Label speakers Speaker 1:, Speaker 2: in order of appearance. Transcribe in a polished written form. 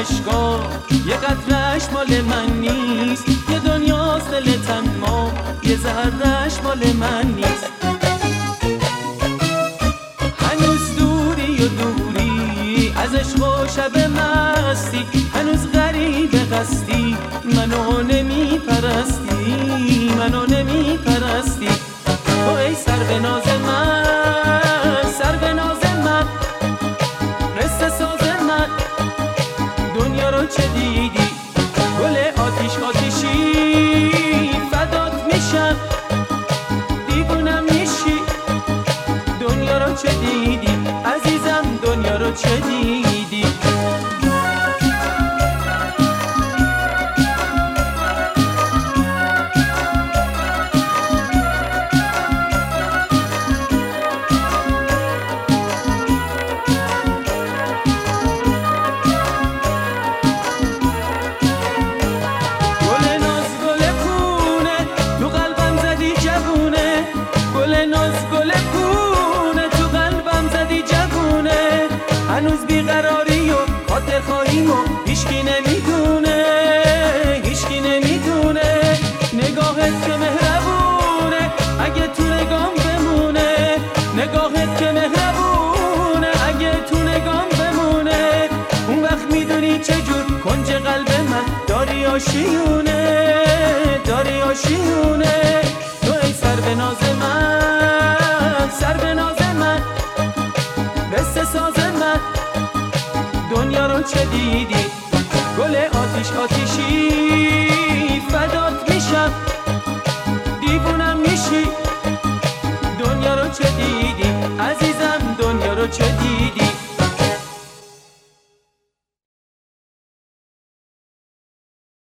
Speaker 1: اشکا یه قطرهش مال من نیست، یه دنیاست دلت اما یه ذرهش مال من نیست. هنوز دوری و دوری از عشق و شب مستی، هنوز غریب قصدی منو نمی پرستی، منو نمی پرستی. تو ای سر به ناز من، سر به ناز من، قصه ساز من، دنیا رو چه دیدی؟ گل آتیش آتیشی فدات میشم، دیوونم میشی. دنیا رو چه دیدی عزیزم، دنیا رو چه دیدی؟ هنوز بیقراری و خاطر خواهیم و هیچکی نمیدونه، هیچکی نمیدونه. نگاهت که مهربونه اگه تو نگام بمونه، نگاهت که مهربونه اگه تو نگام بمونه. اون وقت میدونی چجور کنج قلب من داری آشیونه، داری آشیونه. تو ای سر به ناز من، سر به ناز من، قصه ساز من، دنیا رو چه دیدی؟ گل آتیش آتیشی